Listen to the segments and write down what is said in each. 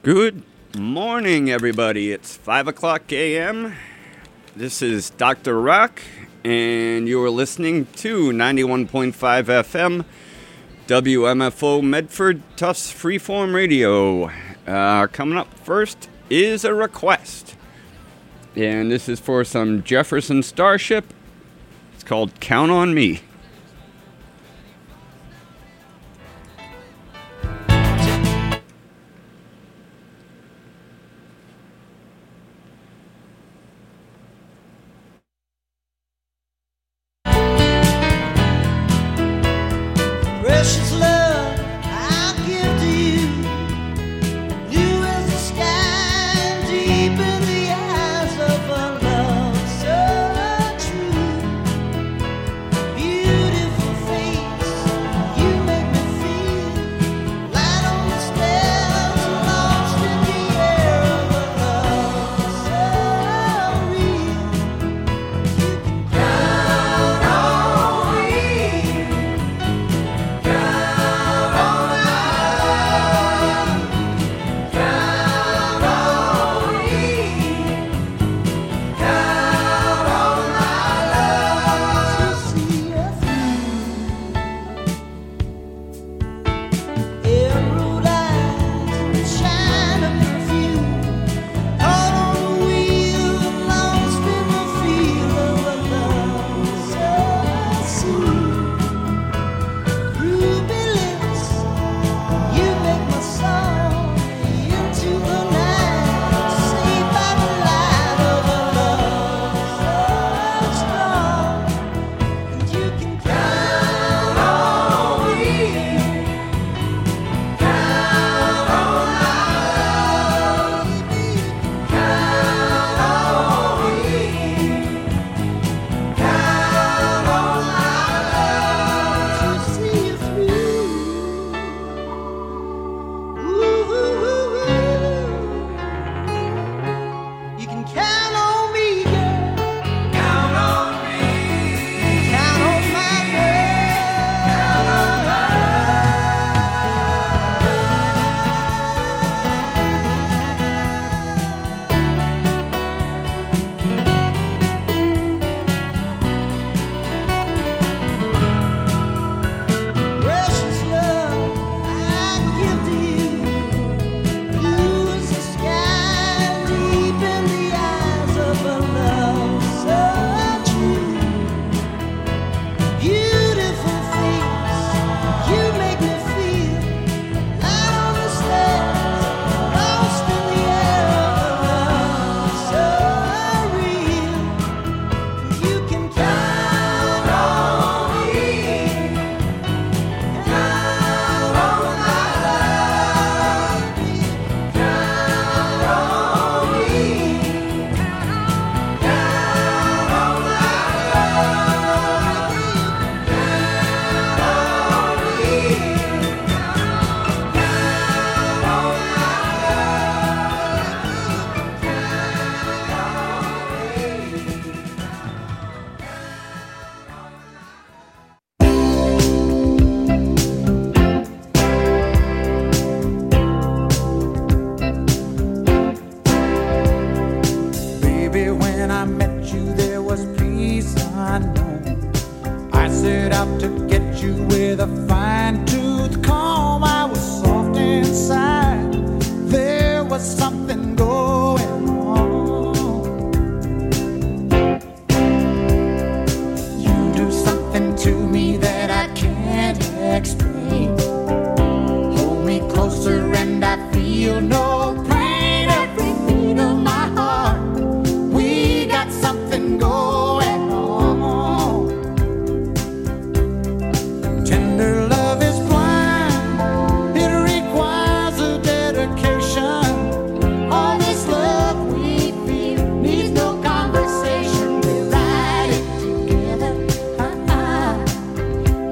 Good morning, everybody. It's 5 o'clock a.m. This is Dr. Rock, and you're listening to 91.5 FM, WMFO Medford Tufts Freeform Radio. Coming up first is a request, and this is for some Jefferson Starship. It's called Count on Me. Precious love I give to you, blue as the sky, deep in the eyes of a love so true. Beautiful face, you make me feel light on the stairs, lost in the air of a love so real. You can count on me.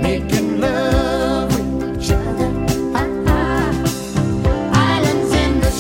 Islands in the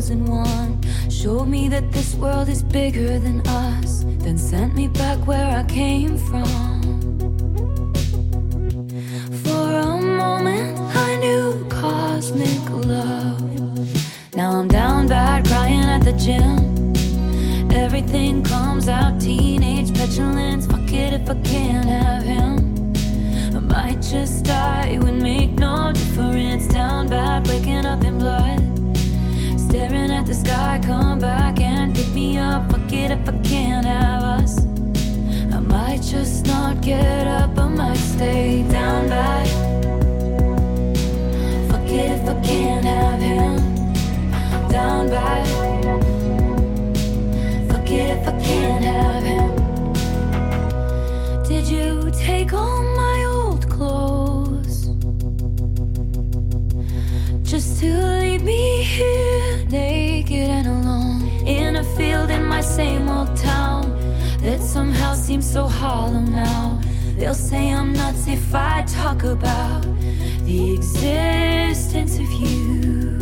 chosen one. Showed me that this world is bigger than us, then sent me back where I came from. For a moment I knew cosmic love. Now I'm down bad, crying at the gym. Everything comes out, teenage petulance. Fuck it if I can't have him. I might just die, it would make no difference. Down bad, waking up in blood, staring at the sky, come back and pick me up. Fuck it if I can't have us. I might just not get up, I might stay down bad. Fuck it if I can't have him. Down bad. Fuck it if I can't have him. Did you take all my old clothes just to leave me here naked and alone in a field in my same old town that somehow seems so hollow now? They'll say I'm nuts if I talk about the existence of you.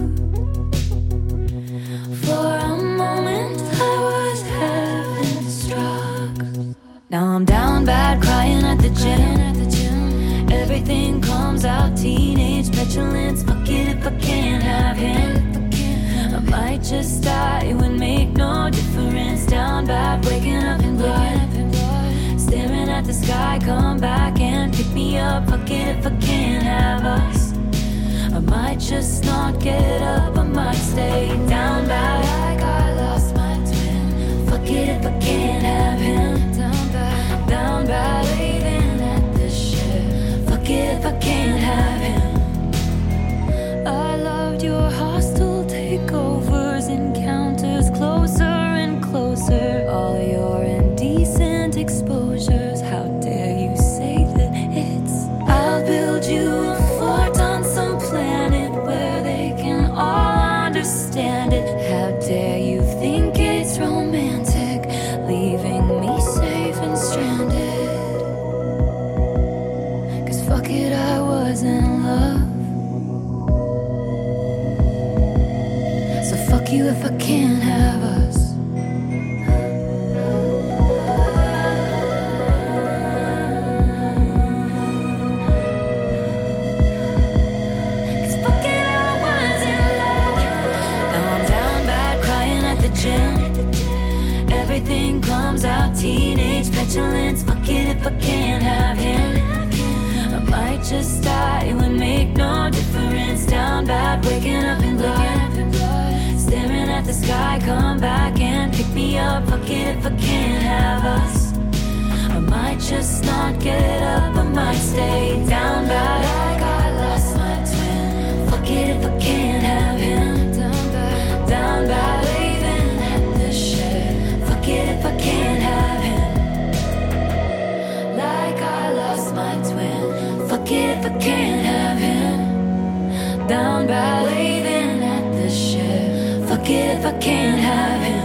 For a moment I was heaven struck. Now I'm down bad, crying at the gym. Everything comes out, teenage petulance. Fuck it if I can't have him. I might just die, it would make no difference. Down bad, waking up in blood, staring at the sky, come back and pick me up. Fuck it if I can't have us. I might just not get up, I might stay down bad. Like I lost my twin. Fuck it if I can't have him. Down bad, waving at the ship. Fuck it if I can't have him. I loved your hostile takeovers, encounters closer and closer. All your indecent exposures. How dare you say that it's? I'll build you a fort on some planet where they can all understand it. How dare you think it's romantic, leaving me safe and stranded? Cause fuck it, I was in love. So fuck you if I can't have us. Cause fuck it, I was in love. Now I'm down bad, crying at the gym. Everything comes out, teenage petulance. Fuck it if I can't have him. I might just die, it would make no difference. Down bad, waking up in blood, staring at the sky, come back and pick me up. Fuck it if I can't have us. I might just not get up, I might stay down bad. Like I lost my twin. Fuck it if I can't have him. Down bad, waving at the ship. Fuck it if I can't have him. Like I lost my twin. Fuck it if I can't have him. Down bad, waving at the ship. Fuck it if I can't have him.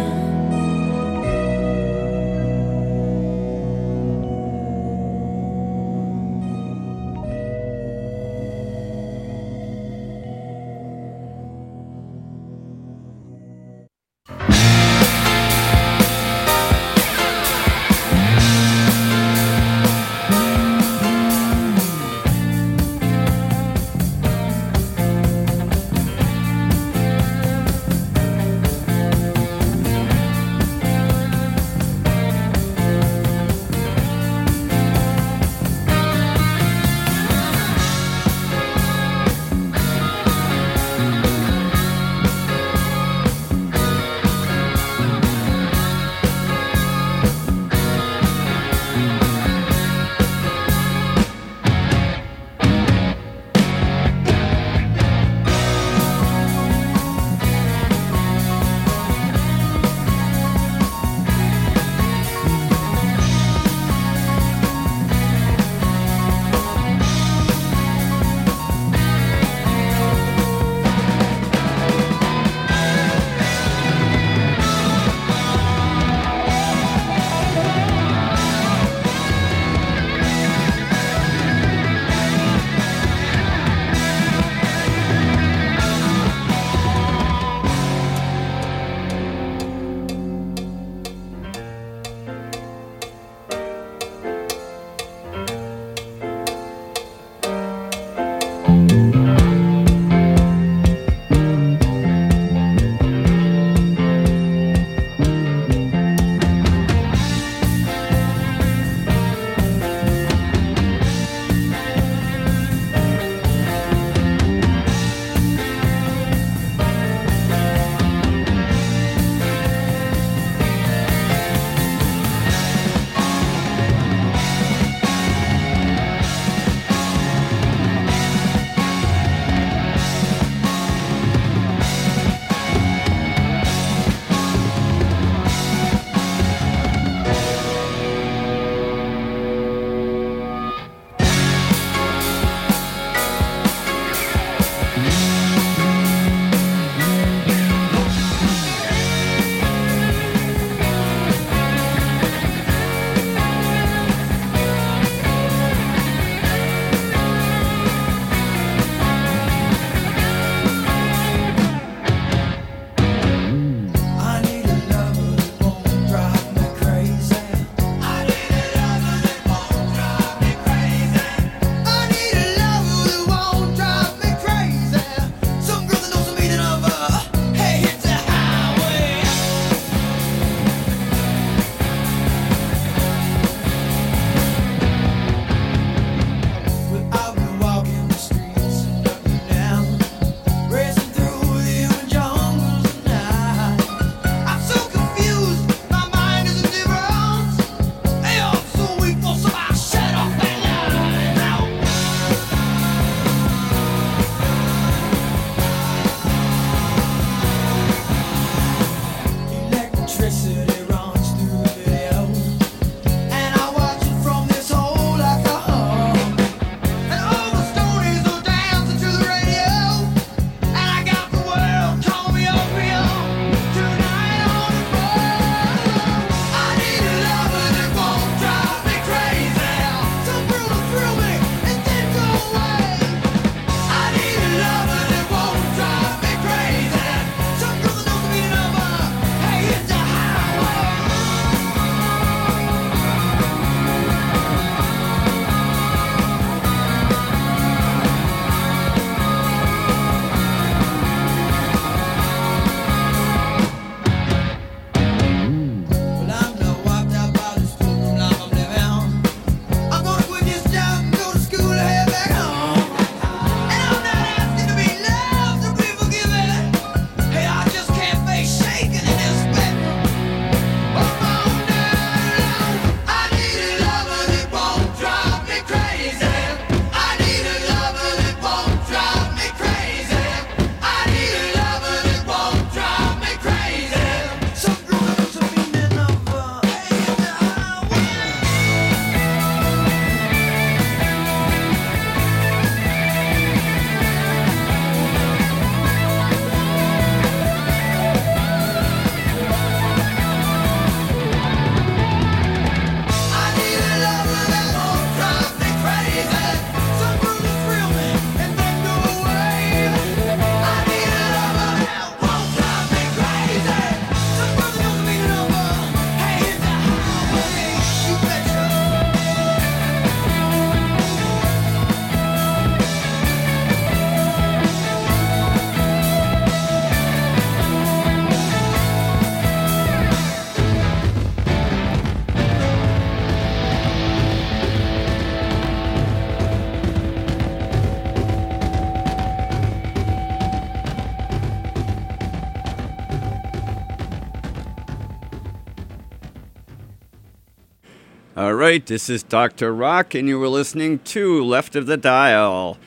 All right, this is Dr. Rock, and you were listening to Left of the Dial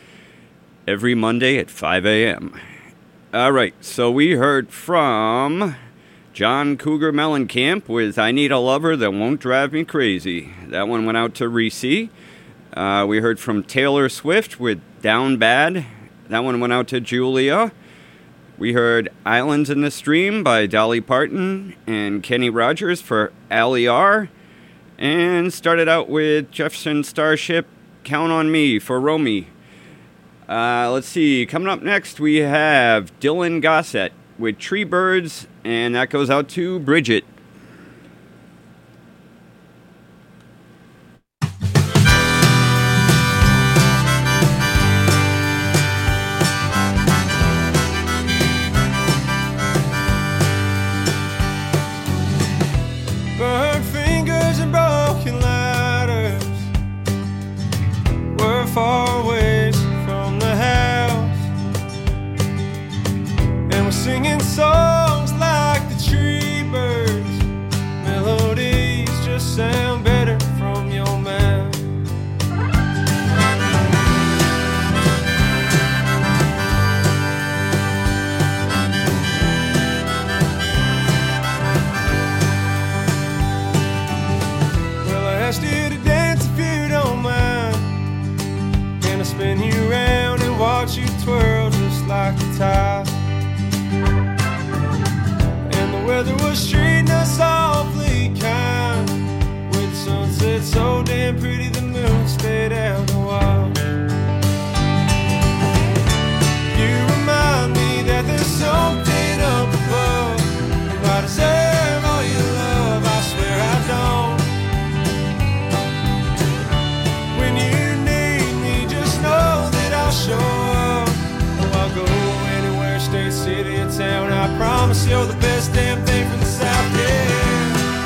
every Monday at 5 a.m. All right, so we heard from John Cougar Mellencamp with I Need a Lover That Won't Drive Me Crazy. That one went out to Reese. We heard from Taylor Swift with Down Bad. That one went out to Julia. We heard Islands in the Stream by Dolly Parton and Kenny Rogers for Ali R. And started out with Jefferson Starship, Count on Me for Romy. Let's see, coming up next we have Dylan Gossett with Tree Birds, and that goes out to Bridget. Burnt fingers and broken ladders. We're far away from the house, and we're singing songs like the tree birds. Melodies just sound better from your mouth. Asked you to dance if you don't mind, and I'll spin you around and watch you twirl just like a tide. And the weather was treating us awfully kind, with sunset so damn pretty the moon stayed out a while. You remind me that there's something up above, and I deserve all your love, I swear I don't. Show up. Oh, I'll go anywhere, state, city, or town. I promise you're the best damn thing from the South, yeah.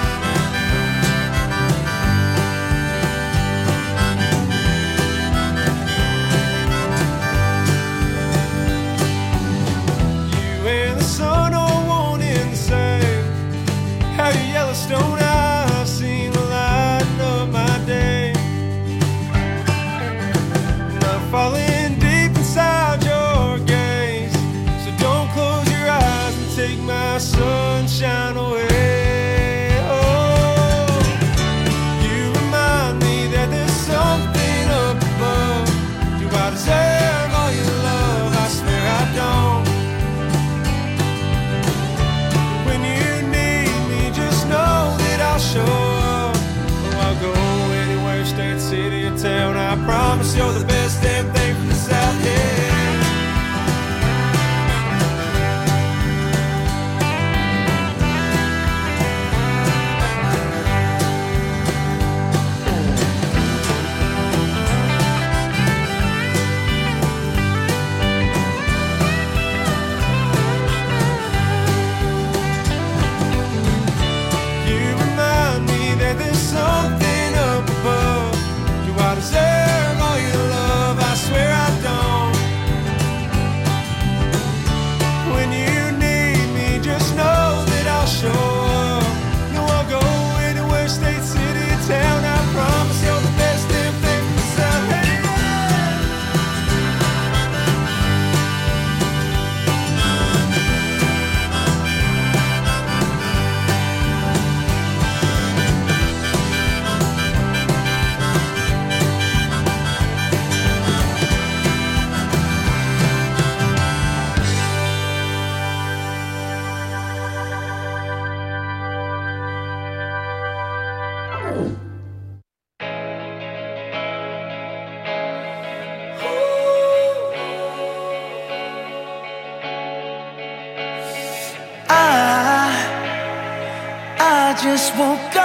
You and the sun are one and the same. How your Yellowstone eyes seem to lighten up my day. Not falling inside your gaze, so don't close your eyes and take my sunshine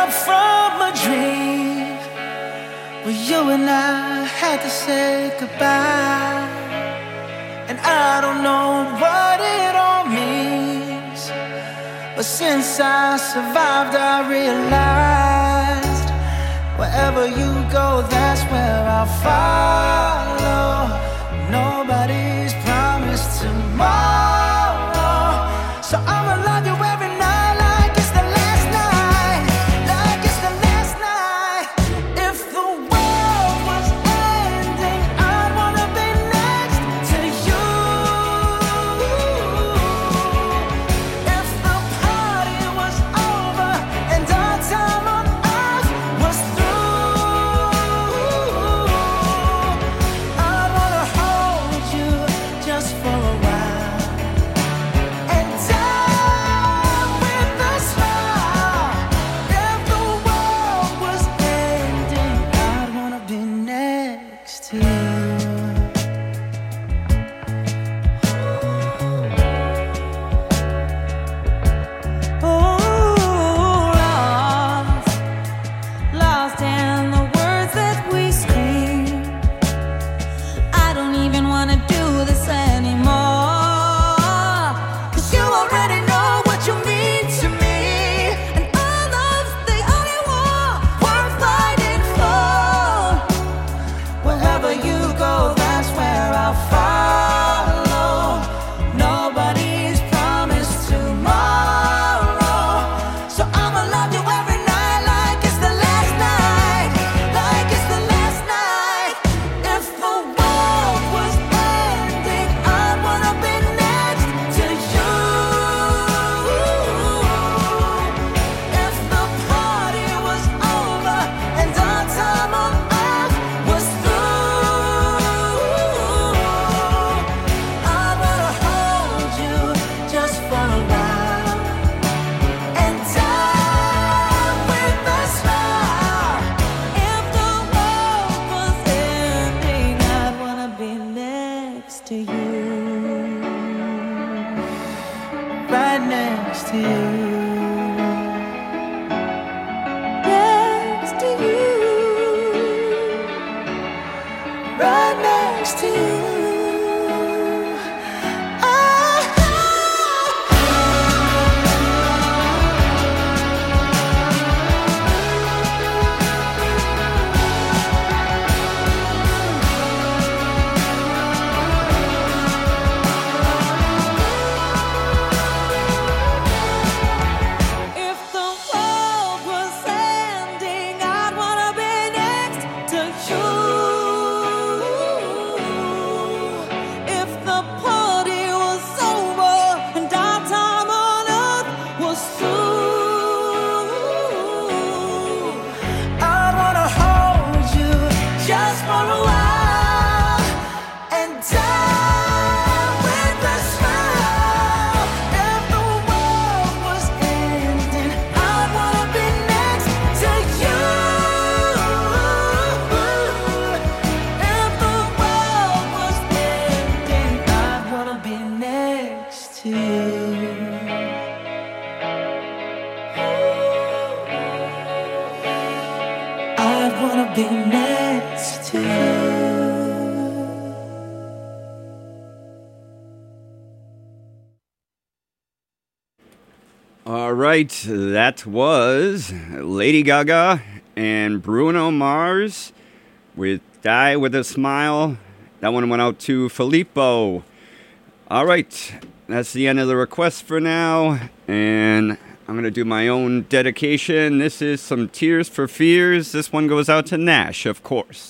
up from a dream where you and I had to say goodbye. And I don't know what it all means, but since I survived I realized wherever you go, that's where I'll follow. Nobody's promised tomorrow, so I'ma love you every night like it's the last night, like it's the last night. If the world was ending, I'd wanna be next to you. If the party was over and our time on earth was through, I'd wanna hold you just for a while and die with a smile. If the world was ending, I'd wanna be next to you. Lost in the words that we scream. I don't even wanna do this anymore, 'cause you already know what you mean to me, and our love's the only war worth fighting for. Wherever you go, that's where I'll follow. Nobody's promised tomorrow, so I'ma love you every night like it's the last night, like it's the last night. If the world was ending, I'd wanna be next to you. If the party was over and our time on earth was through, I wanna hold you just for a while and die with a smile. If the world was ending, I'd wanna be next to you. Right next to you. Next to you. Right next to you. If the world was ending, I'd wanna be next to you. If the party was over and our time on earth was through, I wanna hold you just for a while and die with a smile. If the world was ending, I'd wanna be next to you. If the world was ending, I'd wanna be next to you. I'd wanna be next to you. All right, that was Lady Gaga and Bruno Mars with Die With a Smile. That one went out to Filippo. All right, that's the end of the request for now, and I'm going to do my own dedication. This is some Tears for Fears. This one goes out to Nash, of course.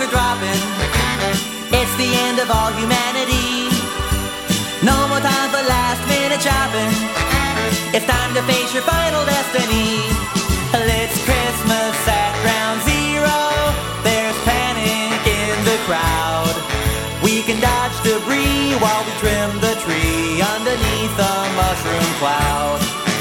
are dropping. It's the end of all humanity. No more time for last minute shopping. It's time to face your final destiny. It's Christmas at Ground Zero. There's panic in the crowd. We can dodge debris while we trim the tree underneath a mushroom cloud.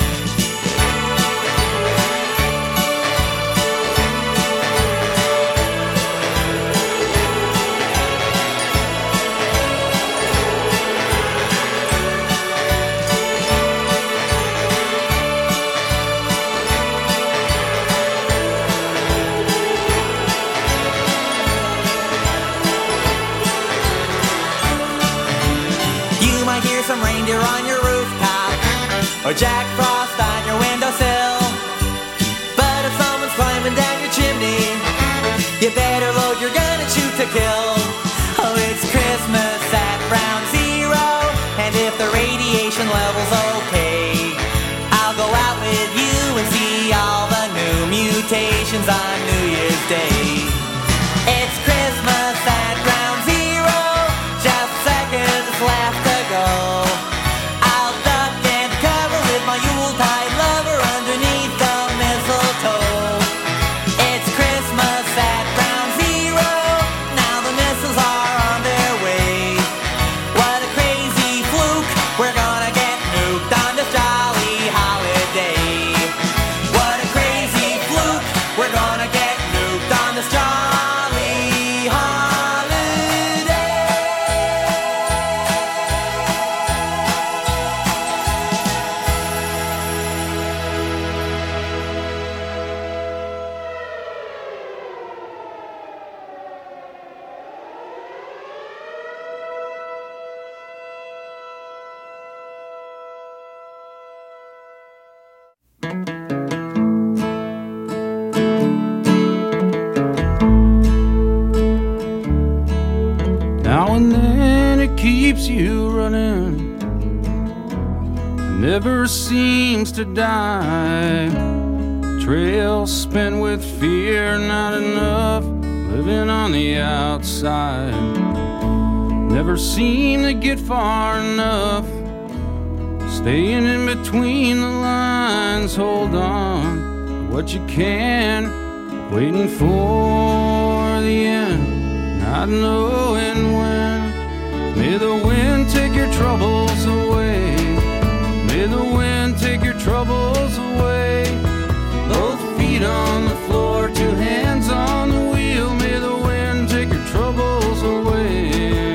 Some reindeer on your rooftop, or Jack Frost on your windowsill. But if someone's climbing down your chimney, you better load your gun and shoot to kill. Oh, it's Christmas at Ground Zero, and if the radiation level's okay, I'll go out with you and see all the new mutations on New Year's Day. It's Christmas at Ground Zero, just seconds left to go. I'll duck and cover with my Yuletide lover underneath the mistletoe. It's Christmas at Ground Zero, now the missiles are on their way. What a crazy fluke, we're gonna get nuked on this jolly holiday. What a crazy fluke, we're gonna get nuked on this jolly holiday. Now and then it keeps you running, never seems to die. Trail spent with fear, not enough, living on the outside. Never seem to get far enough, staying in between the lines. Hold on to what you can, waiting for the end, not knowing when. May the wind take your troubles away. May the wind take your troubles away. Both feet on the floor, two hands on the wheel. May the wind take your troubles away.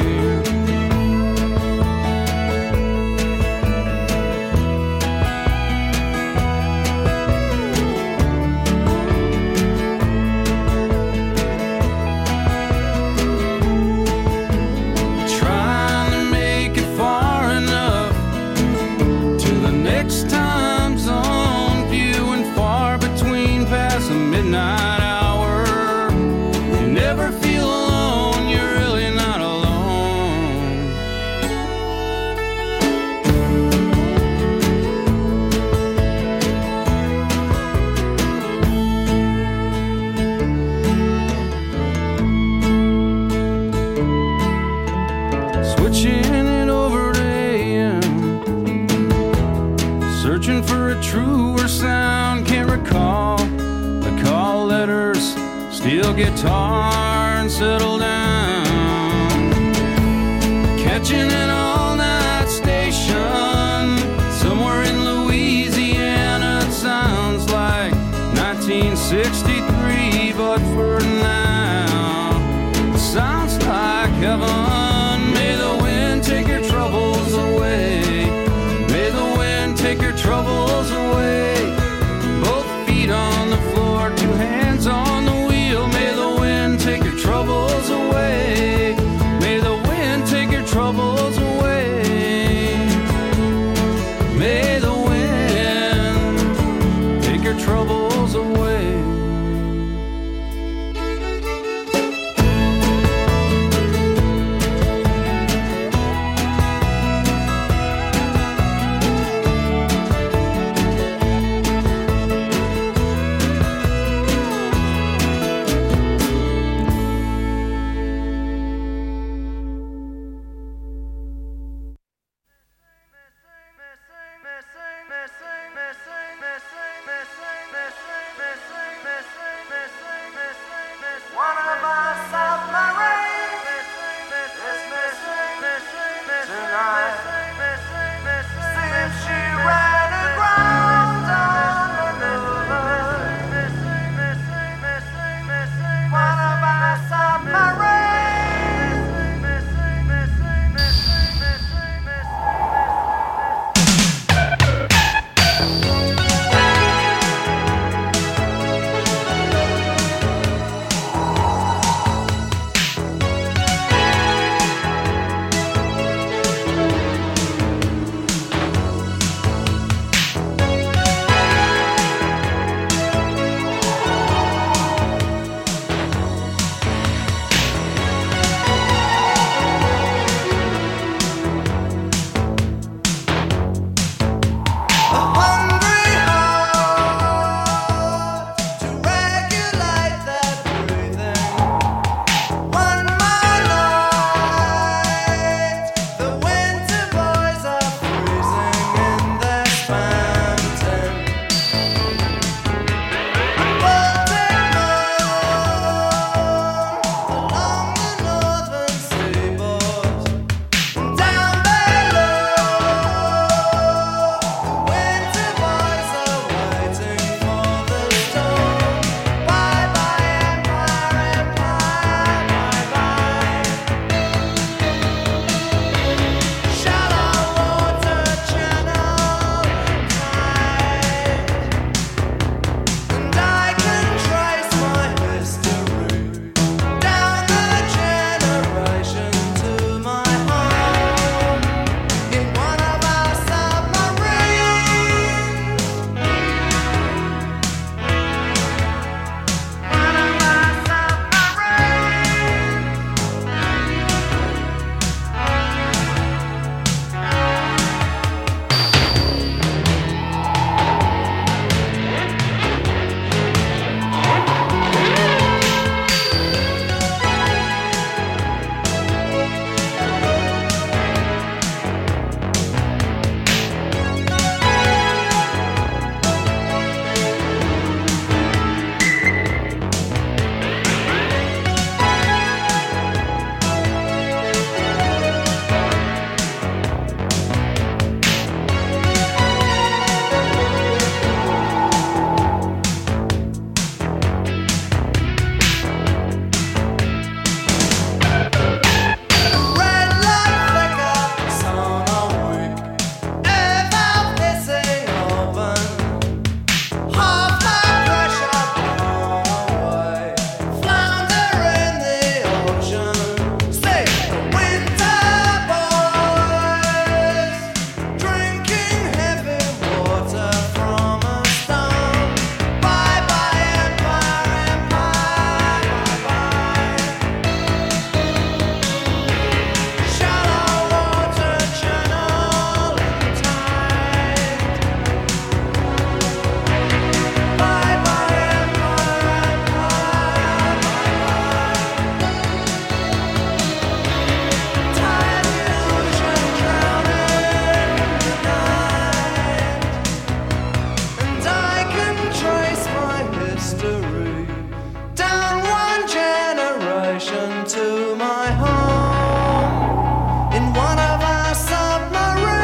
Trying to make it far enough to the next time zone, few and far between past the midnight hour. You never feel alone, you're really not alone. Switching it over to AM, searching for a truer sound, can't recall the call letters, steel guitar and settle down. Catching an all-night station somewhere in Louisiana. It sounds like 1963, but for now it sounds like heaven. May the wind take your troubles away. May the wind take your troubles away. Both feet on the floor, two hands on the wheel. May the wind take your troubles away. to my home in one of our submarines.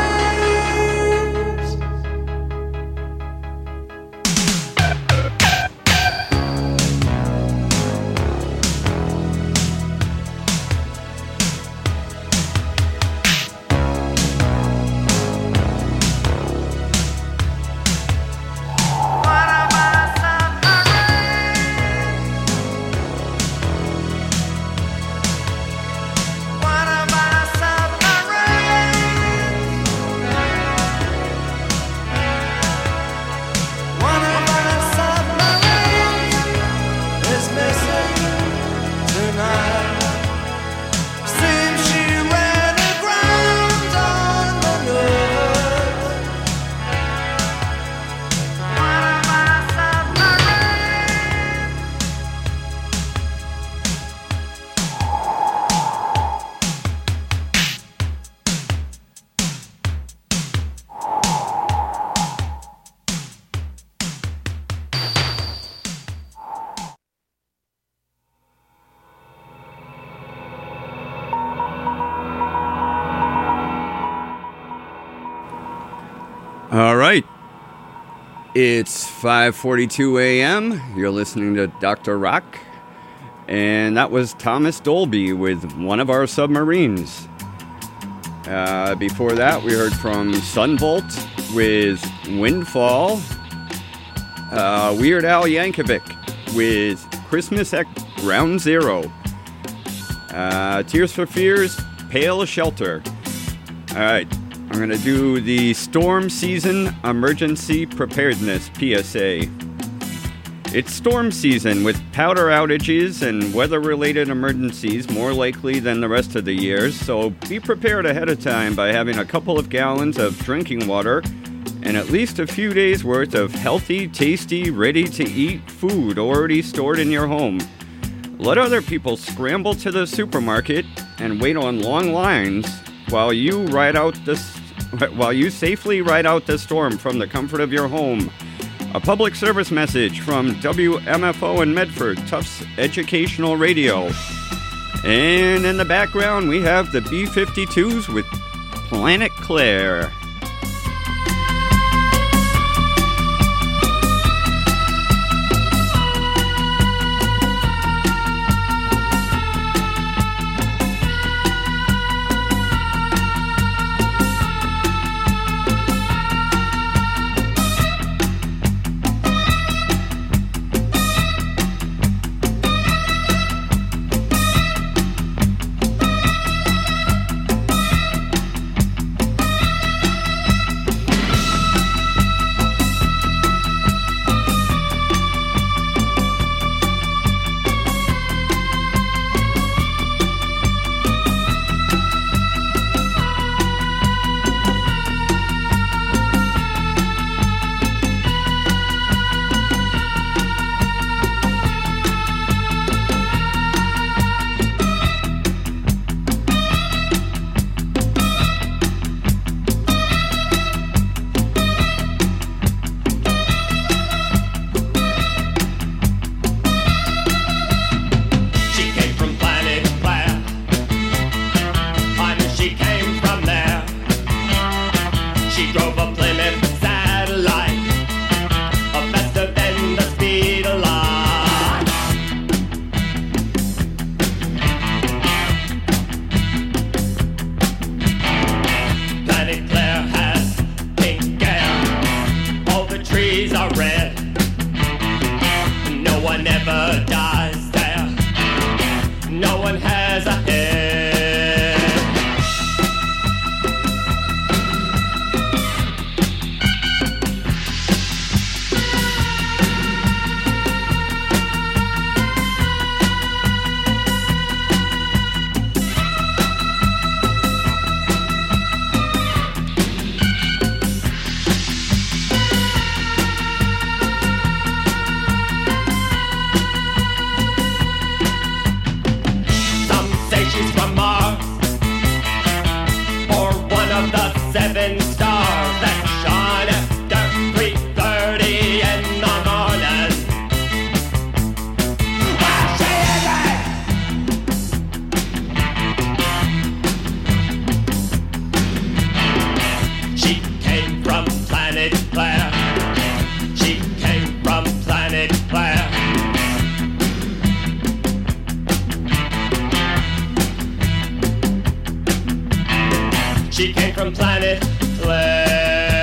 All right. It's 5:42 a.m. You're listening to Dr. Rock. And that was Thomas Dolby with One of Our Submarines. Before that, we heard from Sunvolt with Windfall. Weird Al Yankovic with Christmas at Ground Zero. Tears for Fears, Pale Shelter. All right. I'm going to do the storm season emergency preparedness PSA. It's storm season with power outages and weather-related emergencies more likely than the rest of the year, so be prepared ahead of time by having a couple of gallons of drinking water and at least a few days' worth of healthy, tasty, ready-to-eat food already stored in your home. Let other people scramble to the supermarket and wait on long lines while you safely ride out the storm from the comfort of your home. A public service message from WMFO in Medford, Tufts Educational Radio. And in the background, we have the B-52s with Planet Claire. She came from planet Flair.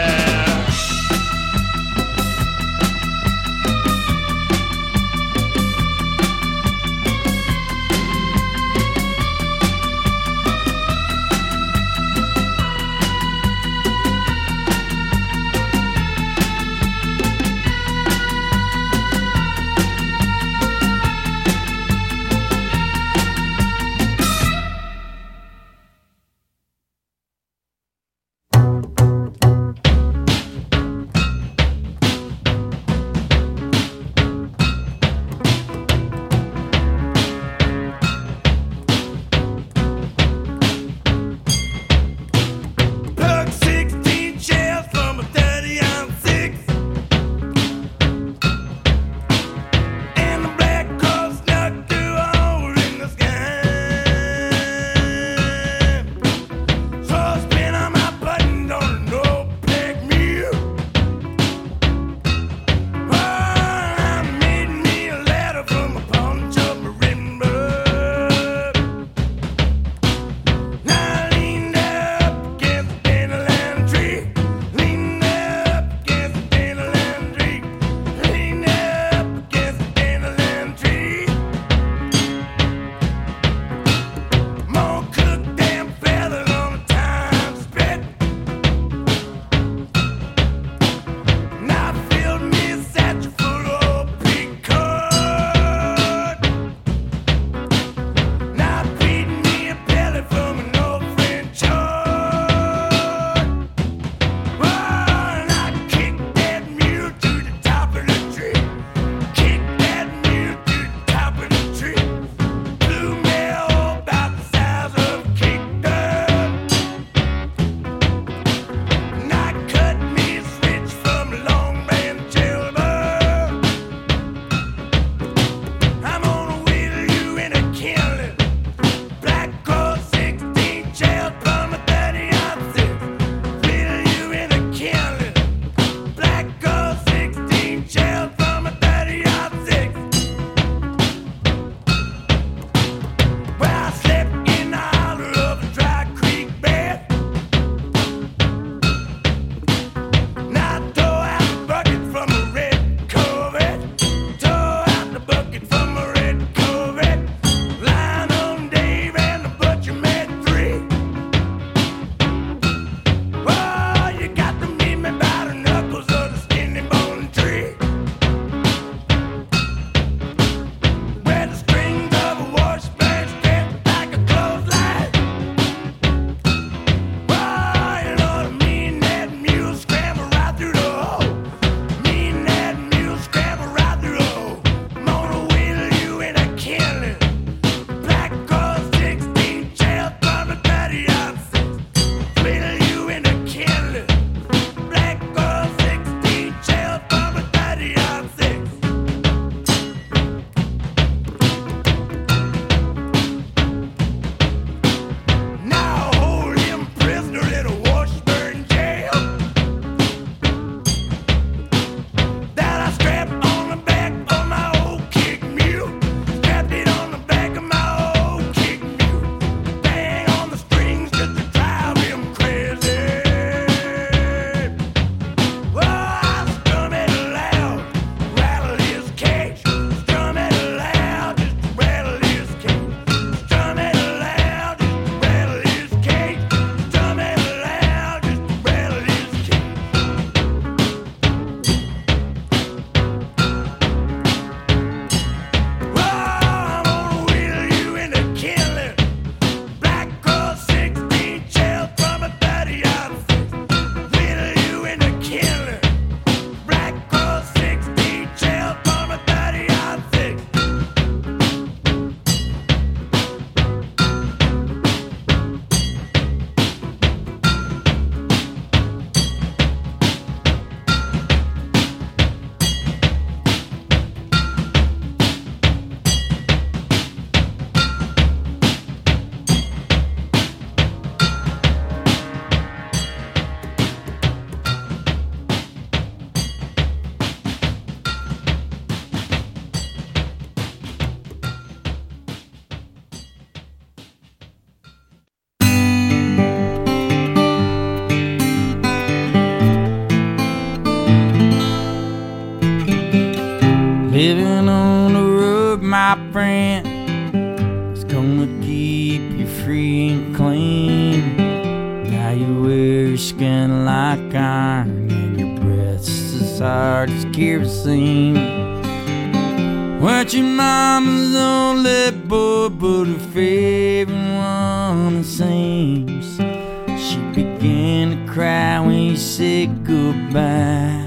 gonna keep you free and clean. Now you wear your skin like iron and your breath's as hard as kerosene. Weren't your mama's only boy, but her favorite one, it seems. She began to cry when you said goodbye.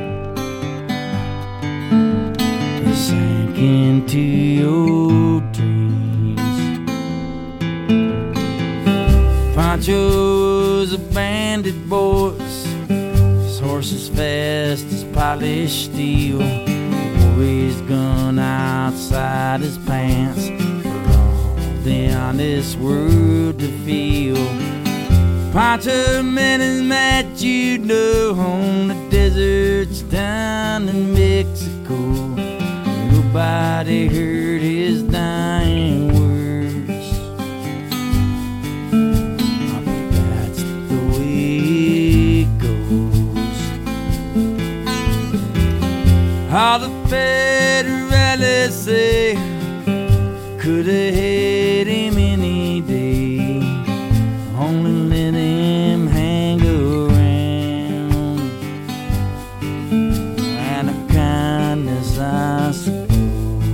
You sank into your dreams. Pancho was a bandit boy, his horse as fast as polished steel. His gun outside his pants for all the honest world to feel. Pancho met his match, you know, on the deserts down in Mexico. Nobody heard his dying words, but that's the way it goes. All the Federalists say could have had him any day, only let him hang around. Out of kindness, I suppose.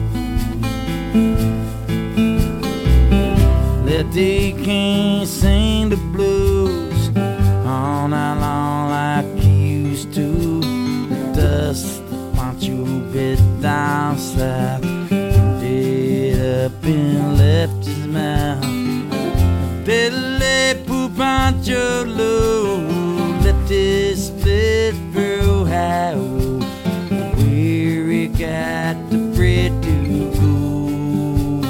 Lefty can't sing the blues all night long like he used to. The dust Pancho bit down south, did up and left his mouth. Diddly poo Pancho low, left his split for Ohio, where he got the bread to go.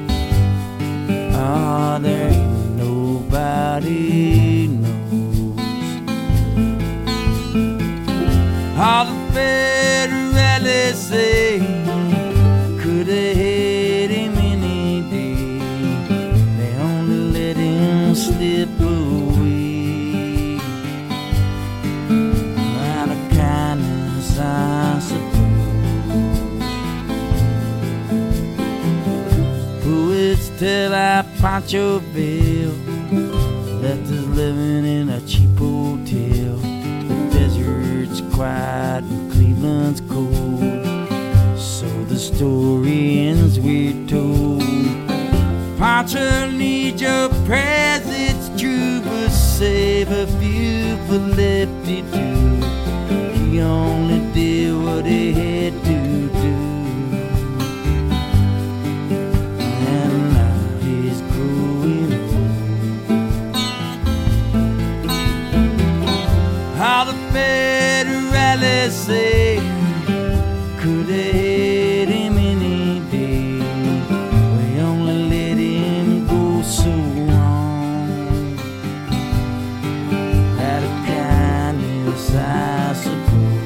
Oh, there ain't nobody knows. All the Federalists say could have had him any day, they only let him slip away. Out of kindness, I suppose. Poets tell how Panchoville left us living in a cheap hotel. The desert's quiet and Cleveland's cold, so the story ends, we're told. Pancho needs your prayers, it's true, but save a few for Lefty too. He only did what he had to do, and now he's growing old. How the Federalists say could have had him any day, we only let him go so wrong. Out of kindness, I suppose.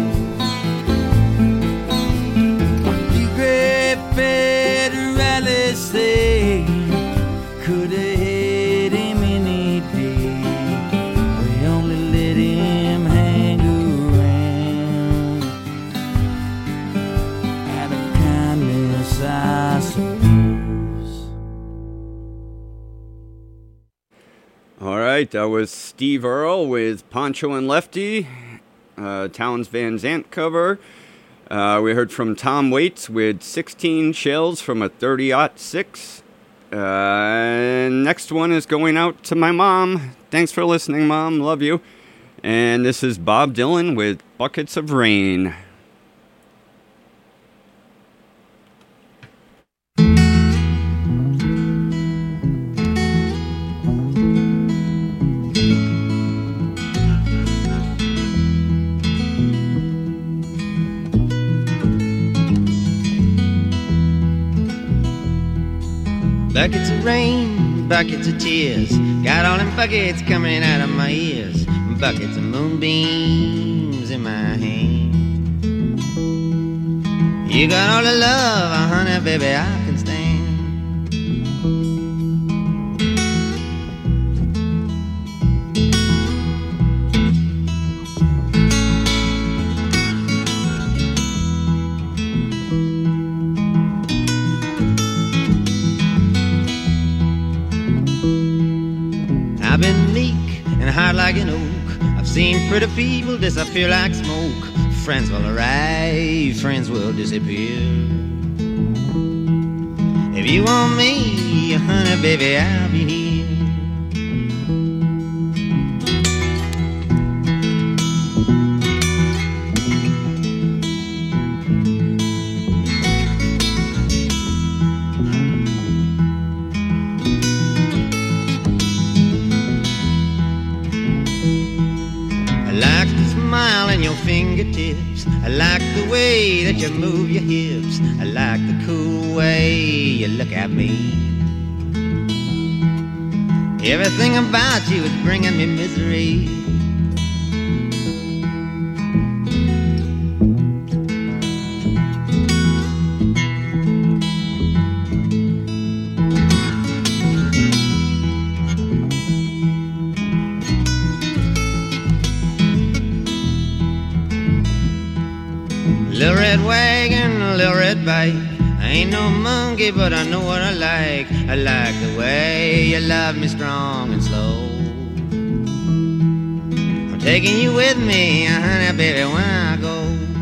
You great Federalists say could have had him any day, we only let him hang around. Out of kindness, I suppose. All right, that was Steve Earle with Pancho and Lefty, Townes Van Zandt cover. We heard from Tom Waits with 16 Shells from a 30-06. Next one is going out to my mom. Thanks for listening, Mom. Love you. And this is Bob Dylan with Buckets of Rain. Buckets of rain, buckets of tears, got all them buckets coming out of my ears. Buckets of moonbeams in my hand. You got all the love, honey, baby, I can stand. heart like an oak. I've seen pretty people disappear like smoke. Friends will arrive, friends will disappear. If you want me, honey, baby, I'll be here. Your fingertips, I like the way that you move your hips, I like the cool way you look at me. Everything about you is bringing me misery. Little red wagon, little red bike. I ain't no monkey, but I know what I like. I like the way you love me strong and slow. I'm taking you with me, honey, baby, when I go.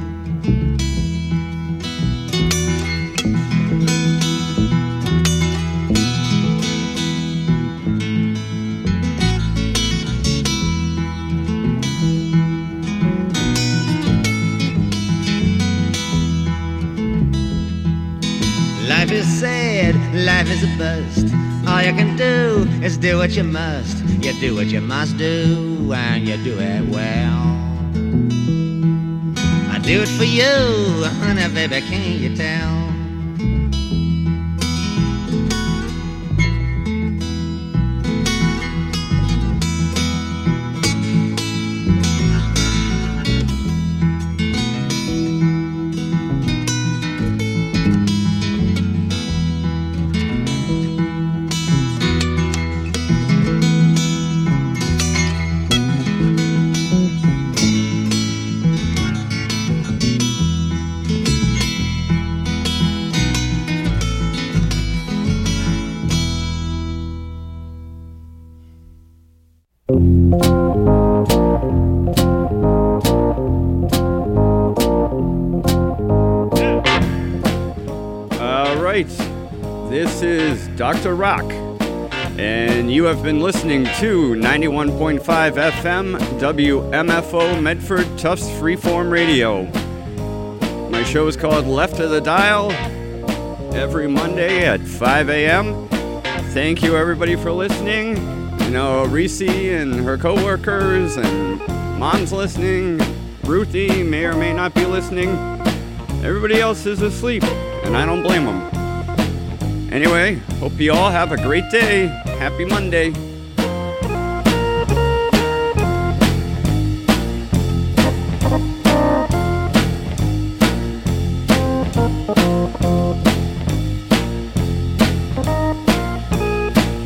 Life is sad, life is a bust. All you can do is do what you must. You do what you must do, and you do it well. I do it for you, honey, baby, can't you tell? This is Dr. Rock, and you have been listening to 91.5 FM WMFO Medford Tufts Freeform Radio. My show is called Left of the Dial, every Monday at 5 a.m. Thank you, everybody, for listening. You know, Reese and her co-workers, and Mom's listening. Ruthie may or may not be listening. Everybody else is asleep, and I don't blame them. Anyway, hope you all have a great day. Happy Monday.